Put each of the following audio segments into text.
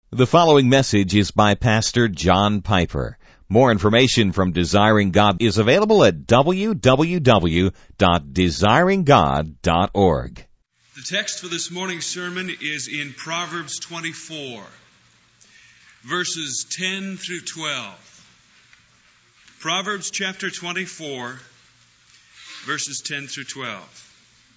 The following message is by Pastor John Piper. More information from Desiring God is available at www.desiringgod.org. The text for this morning's sermon is in Proverbs 24, verses 10 through 12. Proverbs chapter 24, verses 10 through 12.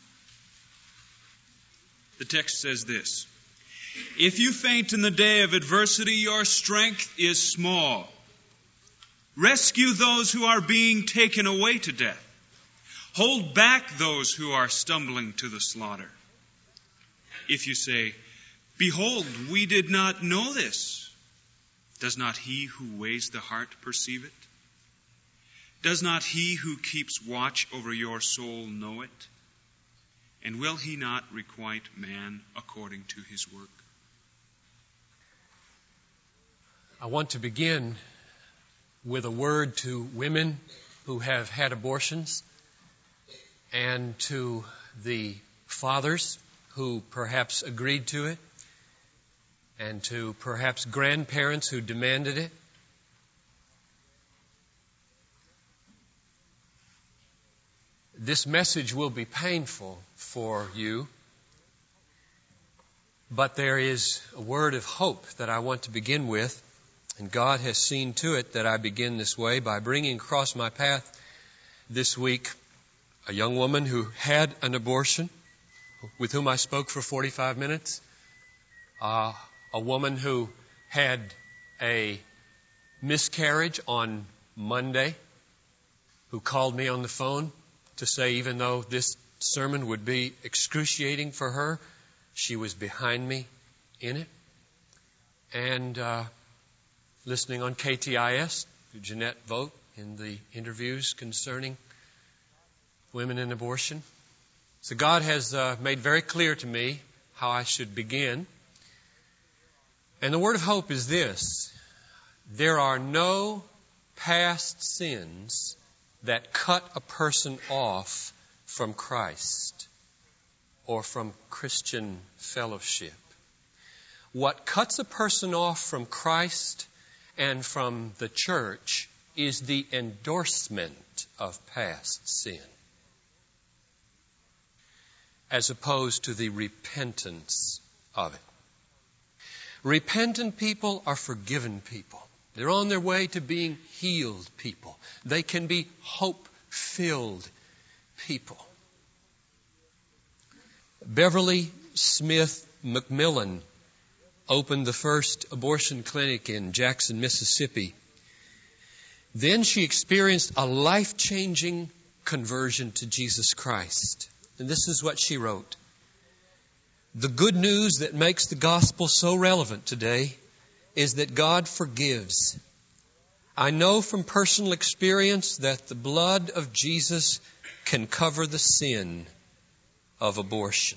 The text says this: If you faint in the day of adversity, your strength is small. Rescue those who are being taken away to death. Hold back those who are stumbling to the slaughter. If you say, Behold, we did not know this, does not he who weighs the heart perceive it? Does not he who keeps watch over your soul know it? And will he not requite man according to his work? I want to begin with a word to women who have had abortions and to the fathers who perhaps agreed to it and to perhaps grandparents who demanded it. This message will be painful for you, but there is a word of hope that I want to begin with. And God has seen to it that I begin this way by bringing across my path this week a young woman who had an abortion, with whom I spoke for 45 minutes. A woman who had a miscarriage on Monday, who called me on the phone to say even though this sermon would be excruciating for her, she was behind me in it. And listening on KTIS to Jeanette Vogt in the interviews concerning women in abortion. So God has made very clear to me how I should begin. And the word of hope is this: there are no past sins that cut a person off from Christ or from Christian fellowship. What cuts a person off from Christ and from the church is the endorsement of past sin, as opposed to the repentance of it. Repentant people are forgiven people. They're on their way to being healed people. They can be hope-filled people. Beverly Smith McMillan opened the first abortion clinic in Jackson, Mississippi. Then she experienced a life-changing conversion to Jesus Christ. And this is what she wrote: The good news that makes the gospel so relevant today is that God forgives. I know from personal experience that the blood of Jesus can cover the sin of abortion.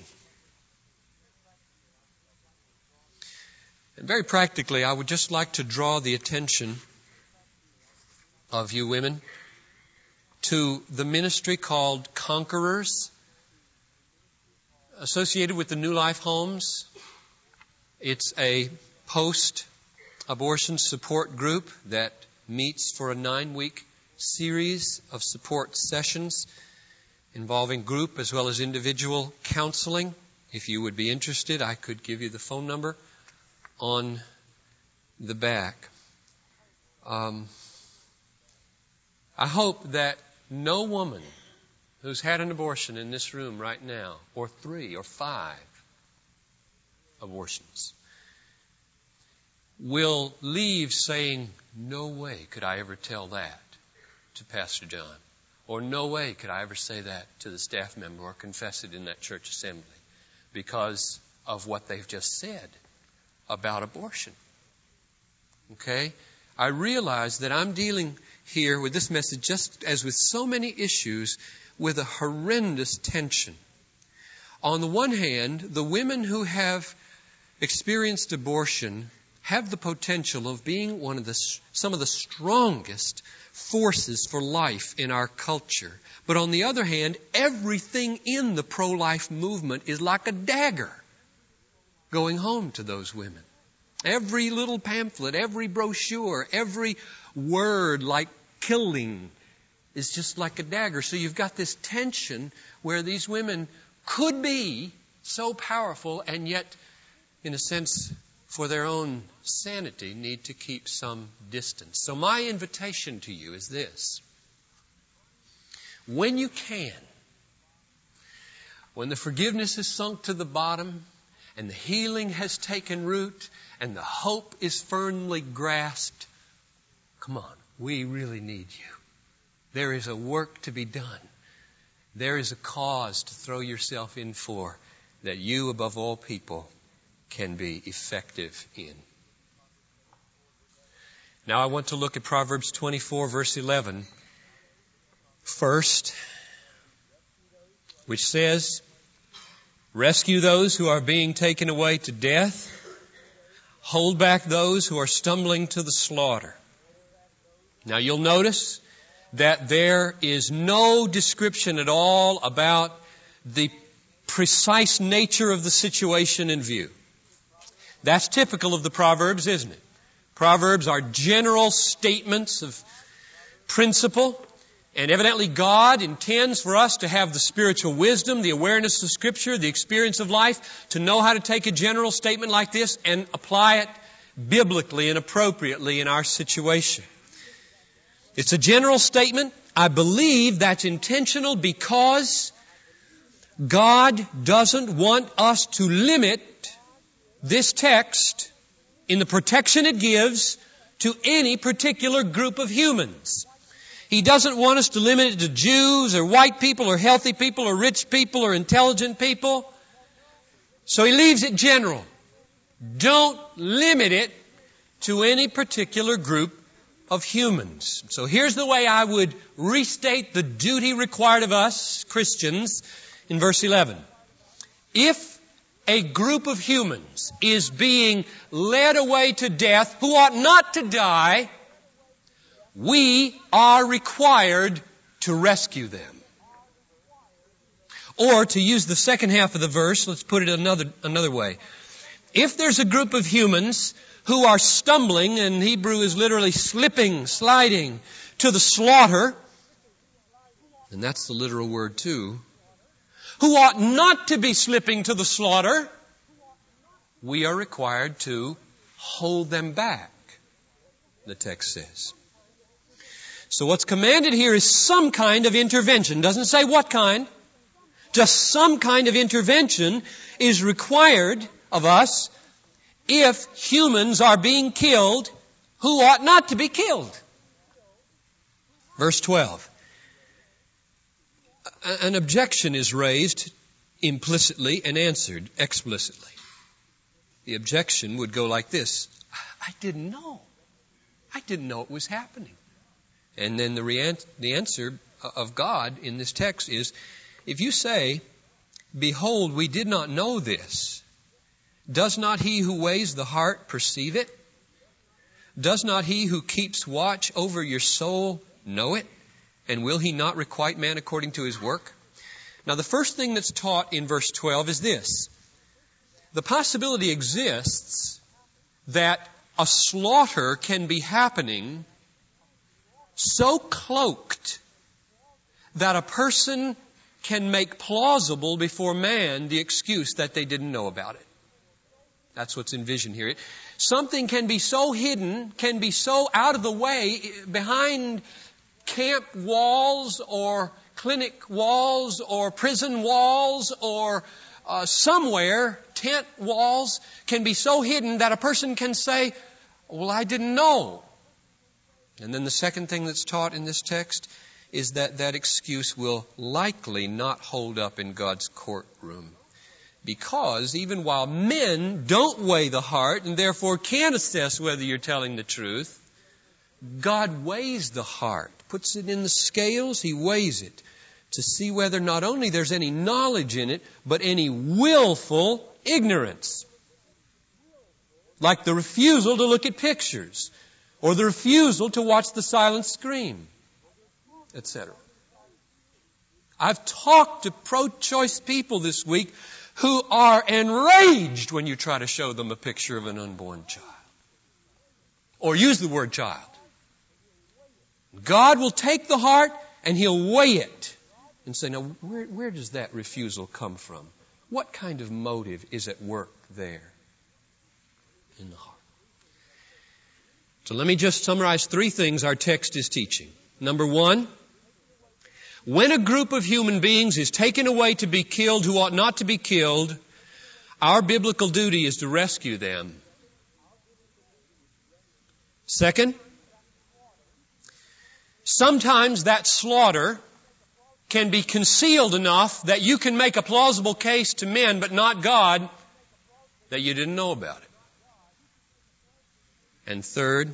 And very practically, I would just like to draw the attention of you women to the ministry called Conquerors, associated with the New Life Homes. It's a post-abortion support group that meets for a 9-week series of support sessions involving group as well as individual counseling. If you would be interested, I could give you the phone number on the back. I hope that no woman who's had an abortion in this room right now, or 3 or 5 abortions, will leave saying, no way could I ever tell that to Pastor John, or no way could I ever say that to the staff member or confess it in that church assembly, because of what they've just said about abortion. Okay? I realize that I'm dealing here with this message, just as with so many issues, with a horrendous tension. On the one hand, the women who have experienced abortion have the potential of being some of the strongest forces for life in our culture. But on the other hand, everything in the pro-life movement is like a dagger going home to those women. Every little pamphlet, every brochure, every word like killing is just like a dagger. So you've got this tension where these women could be so powerful and yet, in a sense, for their own sanity, need to keep some distance. So my invitation to you is this. When you can, when the forgiveness is sunk to the bottom and the healing has taken root and the hope is firmly grasped, come on, we really need you. There is a work to be done. There is a cause to throw yourself in for that you, above all people, can be effective in. Now I want to look at Proverbs 24, verse 11 first, which says, rescue those who are being taken away to death. Hold back those who are stumbling to the slaughter. Now you'll notice that there is no description at all about the precise nature of the situation in view. That's typical of the Proverbs, isn't it? Proverbs are general statements of principle. And evidently God intends for us to have the spiritual wisdom, the awareness of Scripture, the experience of life, to know how to take a general statement like this and apply it biblically and appropriately in our situation. It's a general statement. I believe that's intentional because God doesn't want us to limit this text in the protection it gives to any particular group of humans. He doesn't want us to limit it to Jews or white people or healthy people or rich people or intelligent people. So He leaves it general. Don't limit it to any particular group of humans. So here's the way I would restate the duty required of us Christians in verse 11. If a group of humans is being led away to death who ought not to die, we are required to rescue them. Or to use the second half of the verse, let's put it another way. If there's a group of humans who are stumbling, and Hebrew is literally slipping, sliding to the slaughter, and that's the literal word too, who ought not to be slipping to the slaughter, we are required to hold them back, the text says. So what's commanded here is some kind of intervention. Doesn't say what kind. Just some kind of intervention is required of us if humans are being killed who ought not to be killed. Verse 12. An objection is raised implicitly and answered explicitly. The objection would go like this. I didn't know. I didn't know it was happening. And then the answer of God in this text is, if you say, behold, we did not know this, does not He who weighs the heart perceive it? Does not He who keeps watch over your soul know it? And will He not requite man according to his work? Now the first thing that's taught in verse 12 is this. The possibility exists that a slaughter can be happening so cloaked that a person can make plausible before man the excuse that they didn't know about it. That's what's envisioned here. Something can be so hidden, can be so out of the way behind camp walls or clinic walls or prison walls or somewhere, tent walls can be so hidden that a person can say, well, I didn't know. And then the second thing that's taught in this text is that that excuse will likely not hold up in God's courtroom. Because even while men don't weigh the heart and therefore can't assess whether you're telling the truth, God weighs the heart, puts it in the scales, He weighs it to see whether not only there's any knowledge in it, but any willful ignorance. Like the refusal to look at pictures, or the refusal to watch the silent screen, etc. I've talked to pro-choice people this week who are enraged when you try to show them a picture of an unborn child. or use the word child. God will take the heart and He'll weigh it and say, now, where does that refusal come from? What kind of motive is at work there in the heart? So let me just summarize 3 things our text is teaching. Number 1, when a group of human beings is taken away to be killed who ought not to be killed, our biblical duty is to rescue them. Second, sometimes that slaughter can be concealed enough that you can make a plausible case to men, but not God, that you didn't know about it. And third,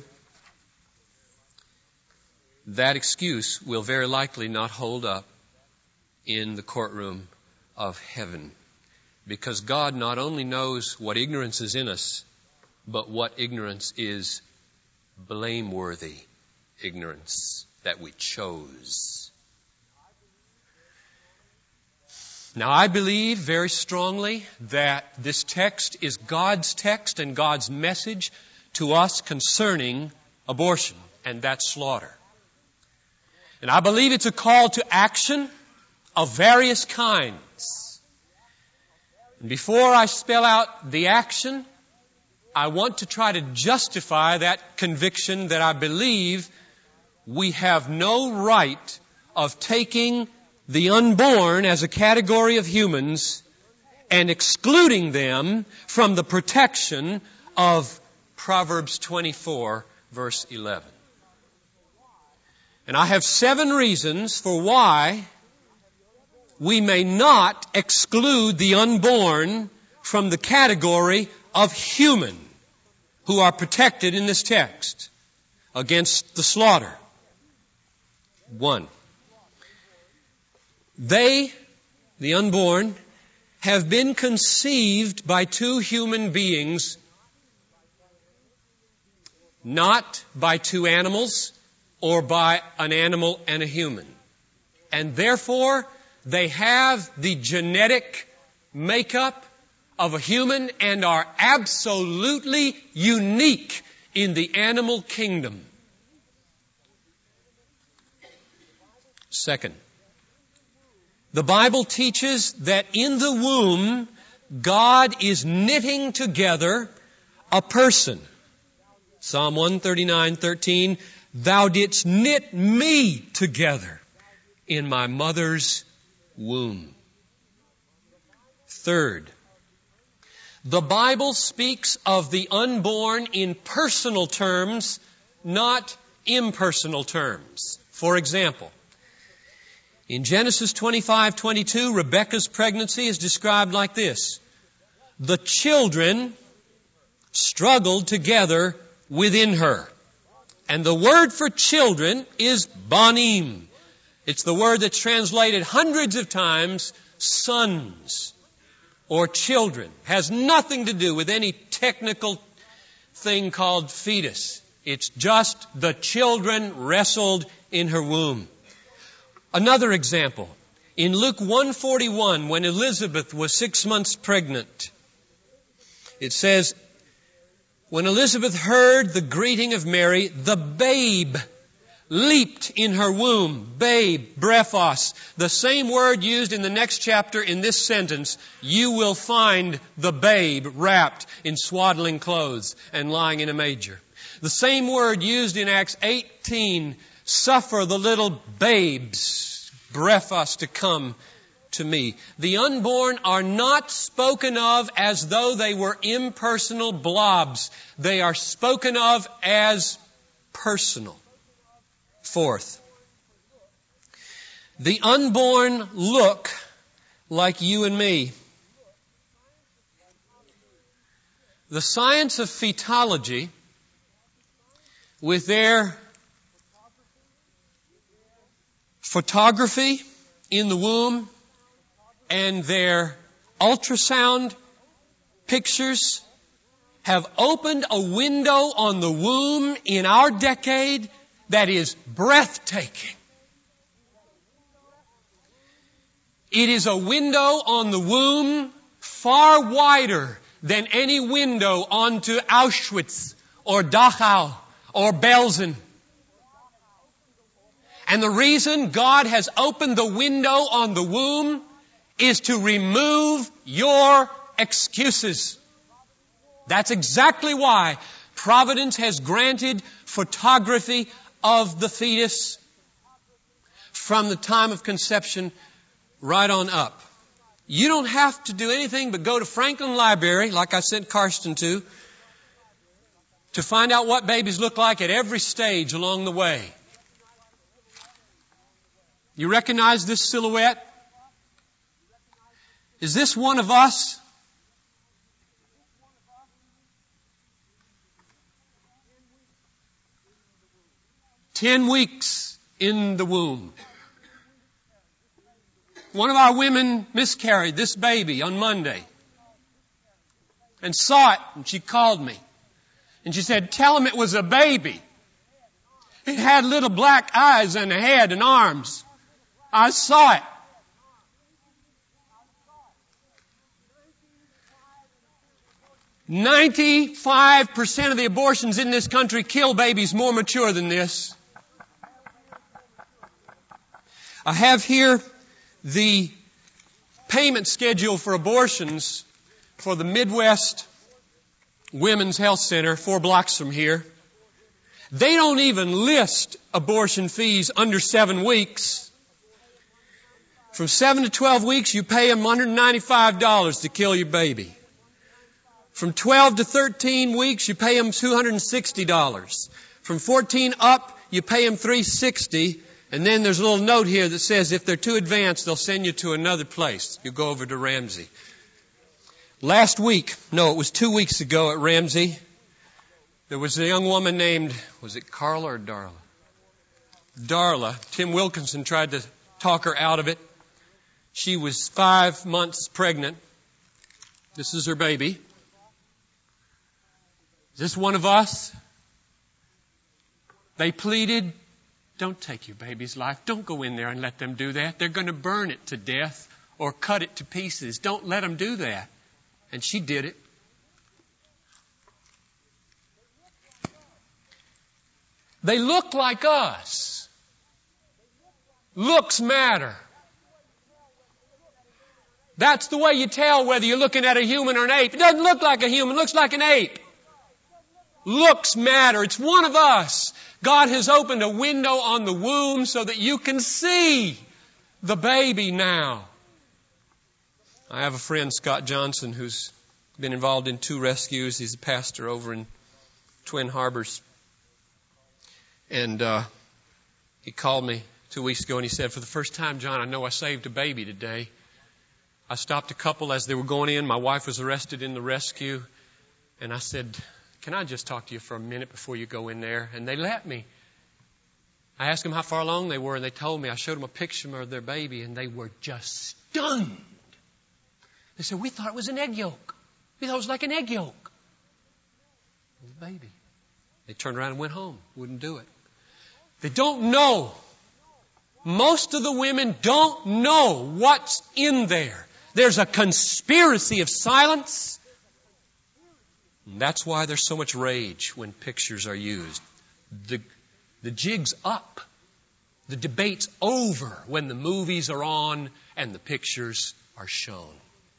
that excuse will very likely not hold up in the courtroom of heaven. Because God not only knows what ignorance is in us, but what ignorance is blameworthy ignorance that we chose. Now, I believe very strongly that this text is God's text and God's message to us concerning abortion and that slaughter. And I believe it's a call to action of various kinds. And before I spell out the action, I want to try to justify that conviction that I believe we have no right of taking the unborn as a category of humans and excluding them from the protection of Proverbs 24, verse 11. And I have 7 reasons for why we may not exclude the unborn from the category of human who are protected in this text against the slaughter. 1. They, the unborn, have been conceived by 2 human beings, not by 2 animals or by an animal and a human. And therefore, they have the genetic makeup of a human and are absolutely unique in the animal kingdom. Second, the Bible teaches that in the womb, God is knitting together a person. Psalm 139:13, Thou didst knit me together in my mother's womb. Third, the Bible speaks of the unborn in personal terms, not impersonal terms. For example, in Genesis 25:22, Rebekah's pregnancy is described like this. The children struggled together within her. And the word for children is banim. It's the word that's translated hundreds of times, sons or children. Has nothing to do with any technical thing called fetus. It's just the children wrestled in her womb. Another example, in Luke 1:41, when Elizabeth was 6 months pregnant, it says, when Elizabeth heard the greeting of Mary, the babe leaped in her womb. Babe, brephos. The same word used in the next chapter in this sentence. You will find the babe wrapped in swaddling clothes and lying in a manger. The same word used in Acts 18. Suffer the little babes, brephos, to come to me. The unborn are not spoken of as though they were impersonal blobs. They are spoken of as personal. Fourth, the unborn look like you and me. The science of fetology, with their photography in the womb and their ultrasound pictures, have opened a window on the womb in our decade that is breathtaking. It is a window on the womb far wider than any window onto Auschwitz or Dachau or Belsen. And the reason God has opened the window on the womb is to remove your excuses. That's exactly why Providence has granted photography of the fetus from the time of conception right on up. You don't have to do anything but go to Franklin Library, like I sent Karsten to find out what babies look like at every stage along the way. You recognize this silhouette? Is this one of us? "10 weeks in the womb." One of our women miscarried this baby on Monday and saw it, and she called me. And she said, "Tell him it was a baby. It had little black eyes and a head and arms. I saw it." "95% of the abortions in this country kill babies more mature than this." I have here the payment schedule for abortions for the Midwest Women's Health Center, 4 blocks from here. They don't even list abortion fees under 7 weeks. From 7 to 12 weeks, you pay them $195 to kill your baby. From 12 to 13 weeks, you pay them $260. From 14 up, you pay them $360. And then there's a little note here that says if they're too advanced, they'll send you to another place. You go over to Ramsey. Last week, no, it was 2 weeks ago at Ramsey, there was a young woman named, was it Carla or Darla? Darla. Tim Wilkinson tried to talk her out of it. She was 5 months pregnant. This is her baby. Is this one of us? They pleaded, "Don't take your baby's life. Don't go in there and let them do that. They're going to burn it to death or cut it to pieces. Don't let them do that." And she did it. They look like us. Looks matter. That's the way you tell whether you're looking at a human or an ape. It doesn't look like a human, it looks like an ape. Looks matter. It's one of us. God has opened a window on the womb so that you can see the baby now. I have a friend, Scott Johnson, who's been involved in 2 rescues. He's a pastor over in Twin Harbors. And he called me 2 weeks ago and he said, "For the first time, John, I know I saved a baby today. I stopped a couple as they were going in. My wife was arrested in the rescue. And I said, 'Can I just talk to you for a minute before you go in there?' And they let me. I asked them how far along they were, and they told me. I showed them a picture of their baby, and they were just stunned. They said, 'We thought it was an egg yolk. We thought it was like an egg yolk.' It was a baby. They turned around and went home. Wouldn't do it. They don't know. Most of the women don't know what's in there. There's a conspiracy of silence. And that's why there's so much rage when pictures are used. The jig's up. The debate's over when the movies are on and the pictures are shown.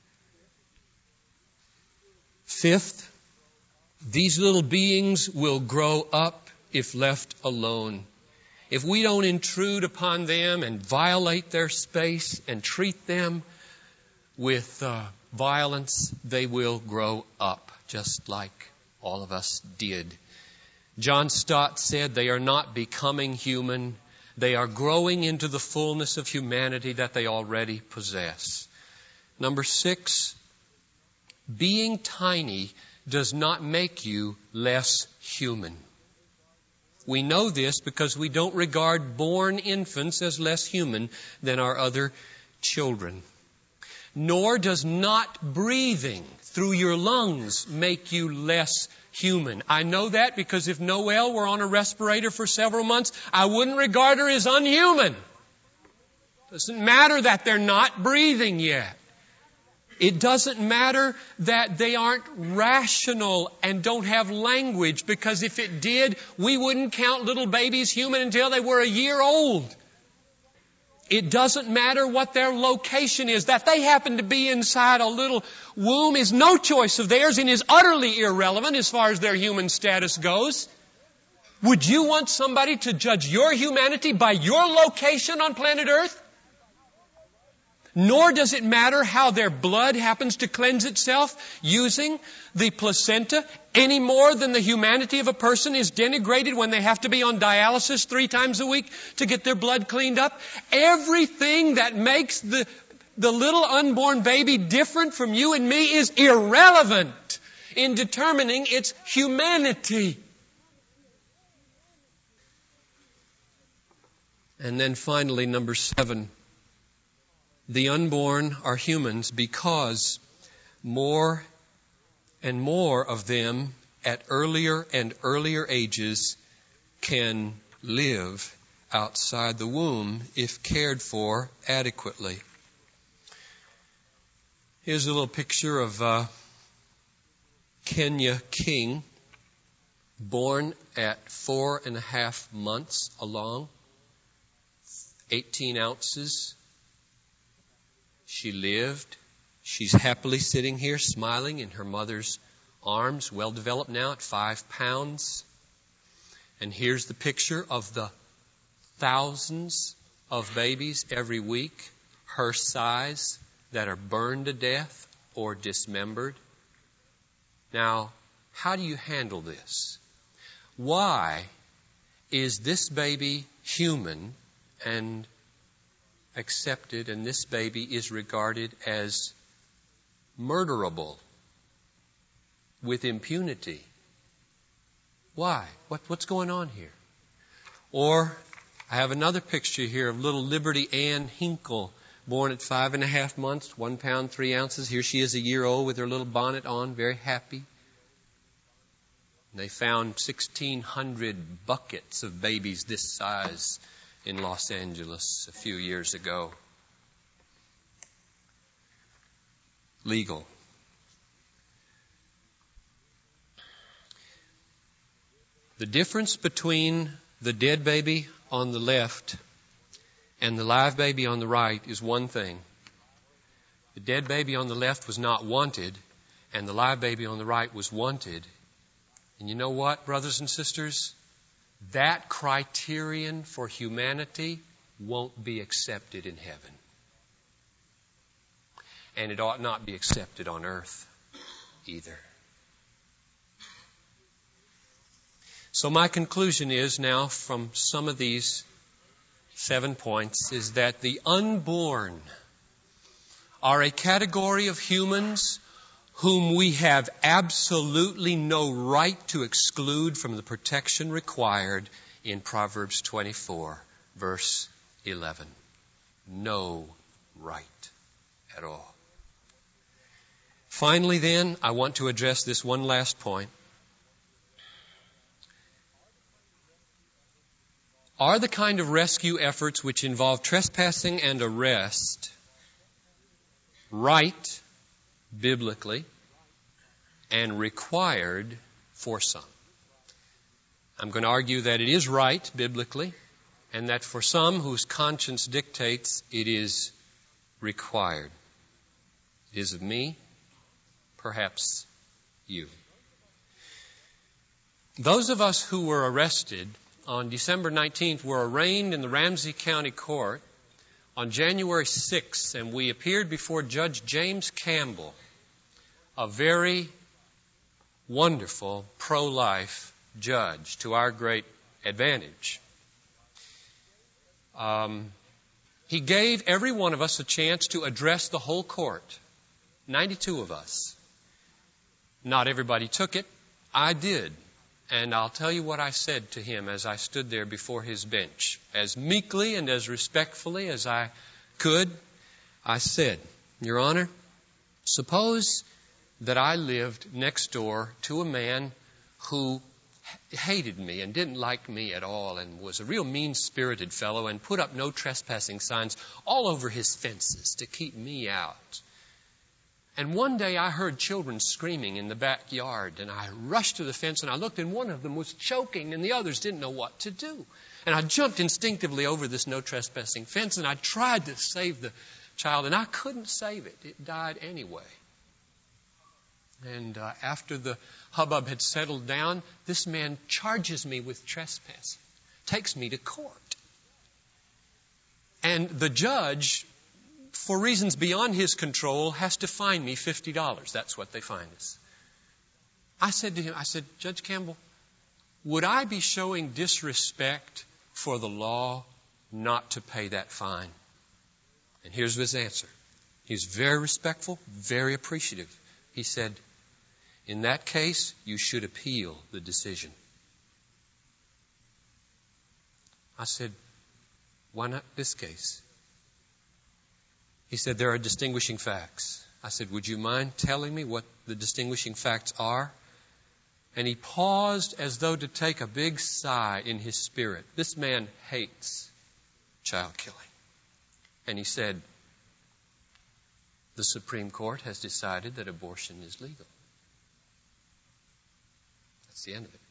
5th, these little beings will grow up if left alone. If we don't intrude upon them and violate their space and treat them with violence, they will grow up just like all of us did. John Stott said they are not becoming human. They are growing into the fullness of humanity that they already possess. Number 6, being tiny does not make you less human. We know this because we don't regard born infants as less human than our other children. Nor does not breathing through your lungs make you less human. I know that because if Noelle were on a respirator for several months, I wouldn't regard her as unhuman. Doesn't matter that they're not breathing yet. It doesn't matter that they aren't rational and don't have language, because if it did, we wouldn't count little babies human until they were a year old. It doesn't matter what their location is. That they happen to be inside a little womb is no choice of theirs and is utterly irrelevant as far as their human status goes. Would you want somebody to judge your humanity by your location on planet Earth? Nor does it matter how their blood happens to cleanse itself using the placenta, any more than the humanity of a person is denigrated when they have to be on dialysis 3 times a week to get their blood cleaned up. Everything that makes the little unborn baby different from you and me is irrelevant in determining its humanity. And then finally, number 7. The unborn are humans because more and more of them at earlier and earlier ages can live outside the womb if cared for adequately. Here's a little picture of Kenya King, born at 4.5 months along, 18 ounces. She lived. She's happily sitting here smiling in her mother's arms, well developed now at 5 pounds. And here's the picture of the thousands of babies every week, her size, that are burned to death or dismembered. Now, how do you handle this? Why is this baby human and accepted, and this baby is regarded as murderable with impunity? Why? What's going on here? Or I have another picture here of little Liberty Ann Hinkle, born at 5.5 months, 1 pound, 3 ounces. Here she is a year old with her little bonnet on, very happy. And they found 1,600 buckets of babies this size in Los Angeles a few years ago. Legal. The difference between the dead baby on the left and the live baby on the right is one thing. The dead baby on the left was not wanted, and the live baby on the right was wanted. And you know what, brothers and sisters? That criterion for humanity won't be accepted in heaven. And it ought not be accepted on earth either. So my conclusion is now from some of these 7 points is that the unborn are a category of humans whom we have absolutely no right to exclude from the protection required in Proverbs 24, verse 11. No right at all. Finally, then, I want to address this one last point. Are the kind of rescue efforts which involve trespassing and arrest right biblically and required for some? I'm going to argue that it is right biblically, and that for some whose conscience dictates, it is required. It is of me, perhaps you. Those of us who were arrested on December 19th were arraigned in the Ramsey County Court on January 6th, and we appeared before Judge James Campbell, a very wonderful pro-life judge to our great advantage. He gave every one of us a chance to address the whole court, 92 of us. Not everybody took it. I did. And I'll tell you what I said to him as I stood there before his bench. As meekly and as respectfully as I could, I said, Your Honor, suppose that I lived next door to a man who hated me and didn't like me at all and was a real mean-spirited fellow and put up no trespassing signs all over his fences to keep me out. And one day I heard children screaming in the backyard, and I rushed to the fence and I looked, and one of them was choking and the others didn't know what to do. And I jumped instinctively over this no trespassing fence and I tried to save the child, and I couldn't save it. It died anyway. And after the hubbub had settled down, this man charges me with trespassing, takes me to court. And the judge, for reasons beyond his control, has to fine me $50. That's what they fine us. I said to him, Judge Campbell, would I be showing disrespect for the law not to pay that fine? And here's his answer. He was very respectful, very appreciative. He said, in that case, you should appeal the decision. I said, why not this case? He said, there are distinguishing facts. I said, would you mind telling me what the distinguishing facts are? And he paused as though to take a big sigh in his spirit. This man hates child killing. And he said, the Supreme Court has decided that abortion is legal. That's the end of it.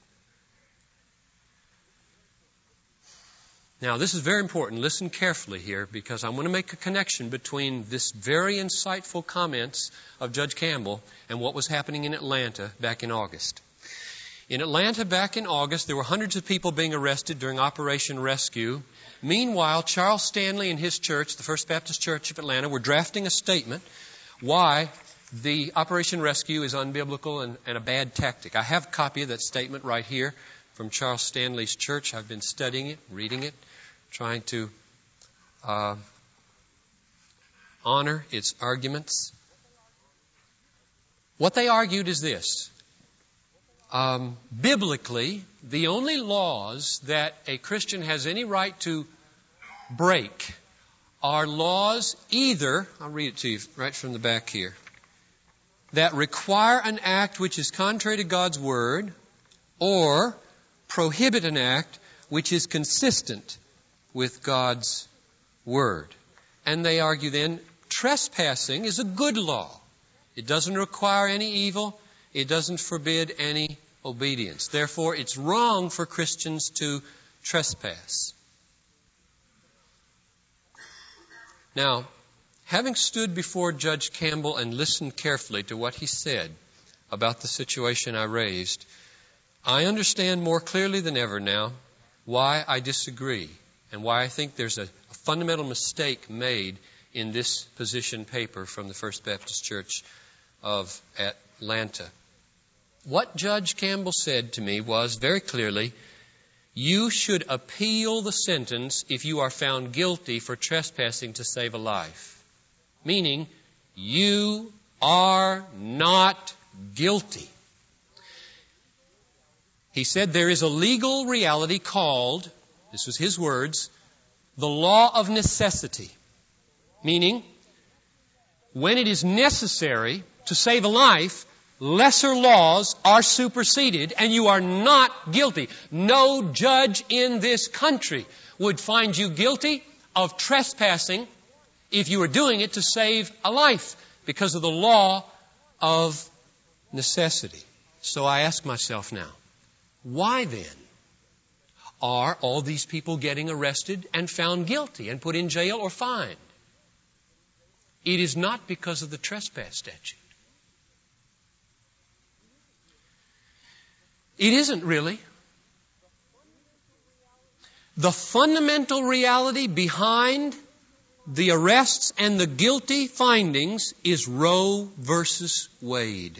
Now, this is very important. Listen carefully here, because I want to make a connection between this very insightful comments of Judge Campbell and what was happening in Atlanta back in August. In Atlanta back in August, there were hundreds of people being arrested during Operation Rescue. Meanwhile, Charles Stanley and his church, the First Baptist Church of Atlanta, were drafting a statement why the Operation Rescue is unbiblical and a bad tactic. I have a copy of that statement right here from Charles Stanley's church. I've been studying it, reading it, trying to honor its arguments. What they argued is this. Biblically, the only laws that a Christian has any right to break are laws either, I'll read it to you right from the back here, that require an act which is contrary to God's Word, or prohibit an act which is consistent with God's Word. And they argue then, trespassing is a good law. It doesn't require any evil. It doesn't forbid any obedience. Therefore, it's wrong for Christians to trespass. Now, having stood before Judge Campbell and listened carefully to what he said about the situation I raised, I understand more clearly than ever now why I disagree and why I think there's a fundamental mistake made in this position paper from the First Baptist Church of Atlanta. What Judge Campbell said to me was very clearly, you should appeal the sentence if you are found guilty for trespassing to save a life. Meaning, you are not guilty. He said there is a legal reality called, this was his words, the law of necessity. Meaning, when it is necessary to save a life, lesser laws are superseded and you are not guilty. No judge in this country would find you guilty of trespassing if you were doing it to save a life because of the law of necessity. So I ask myself now, why then are all these people getting arrested and found guilty and put in jail or fined? It is not because of the trespass statute. It isn't really. The fundamental reality behind the arrests and the guilty findings is Roe versus Wade.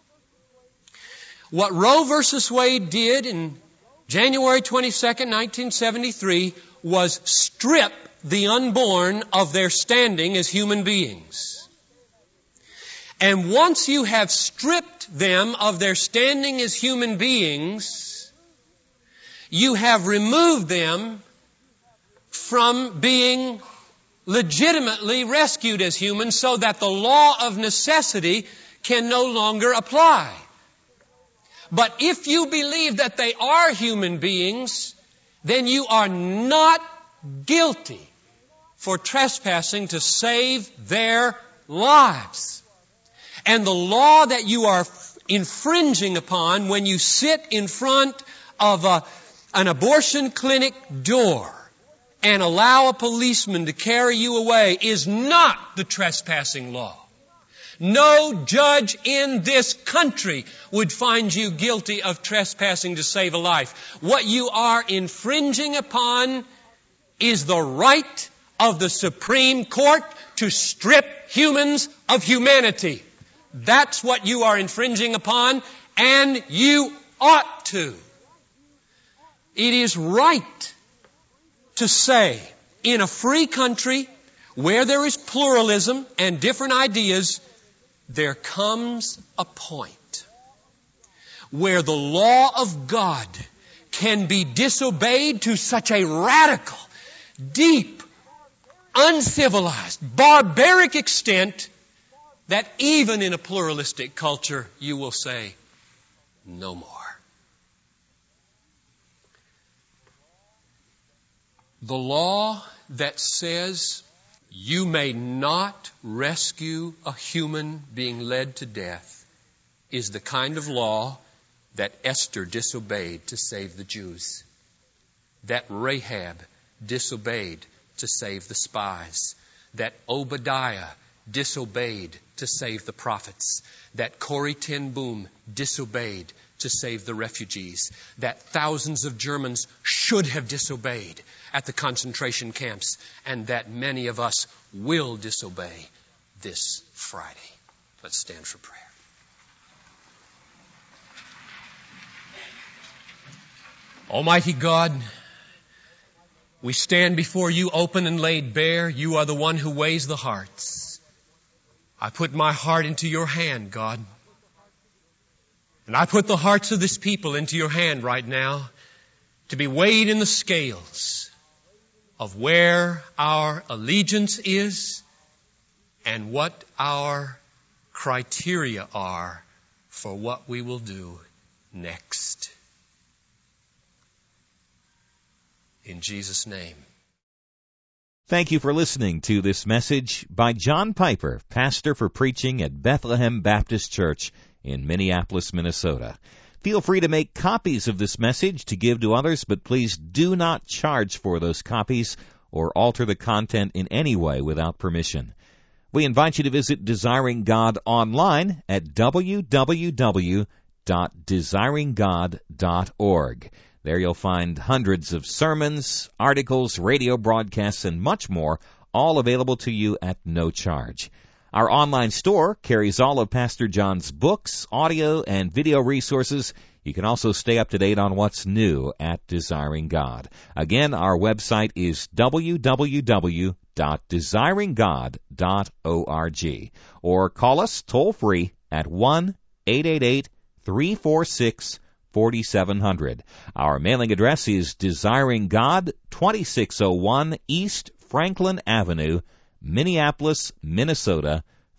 What Roe versus Wade did in January 22nd, 1973 was strip the unborn of their standing as human beings. And once you have stripped them of their standing as human beings, you have removed them from being legitimately rescued as humans so that the law of necessity can no longer apply. But if you believe that they are human beings, then you are not guilty for trespassing to save their lives. And the law that you are infringing upon when you sit in front of an abortion clinic door and allow a policeman to carry you away is not the trespassing law. No judge in this country would find you guilty of trespassing to save a life. What you are infringing upon is the right of the Supreme Court to strip humans of humanity. That's what you are infringing upon, and you ought to. It is right to say, in a free country where there is pluralism and different ideas, there comes a point where the law of God can be disobeyed to such a radical, deep, uncivilized, barbaric extent that even in a pluralistic culture you will say, no more. The law that says you may not rescue a human being led to death is the kind of law that Esther disobeyed to save the Jews, that Rahab disobeyed to save the spies, that Obadiah disobeyed to save the prophets, that Corrie ten Boom disobeyed to save the refugees, that thousands of Germans should have disobeyed at the concentration camps, and that many of us will disobey this Friday. Let's stand for prayer. Almighty God, we stand before you open and laid bare. You are the one who weighs the hearts. I put my heart into your hand, God. And I put the hearts of this people into your hand right now to be weighed in the scales of where our allegiance is and what our criteria are for what we will do next. In Jesus' name. Thank you for listening to this message by John Piper, pastor for preaching at Bethlehem Baptist Church in Minneapolis, Minnesota. Feel free to make copies of this message to give to others, but please do not charge for those copies or alter the content in any way without permission. We invite you to visit Desiring God online at www.desiringgod.org. There you'll find hundreds of sermons, articles, radio broadcasts, and much more, all available to you at no charge. Our online store carries all of Pastor John's books, audio, and video resources. You can also stay up to date on what's new at Desiring God. Again, our website is www.desiringgod.org. Or call us toll-free at 1-888-346-4700. Our mailing address is Desiring God, 2601 East Franklin Avenue, Minneapolis, Minnesota,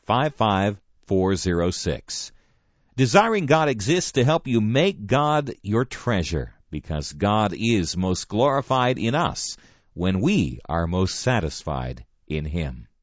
55406. Desiring God exists to help you make God your treasure, because God is most glorified in us when we are most satisfied in Him.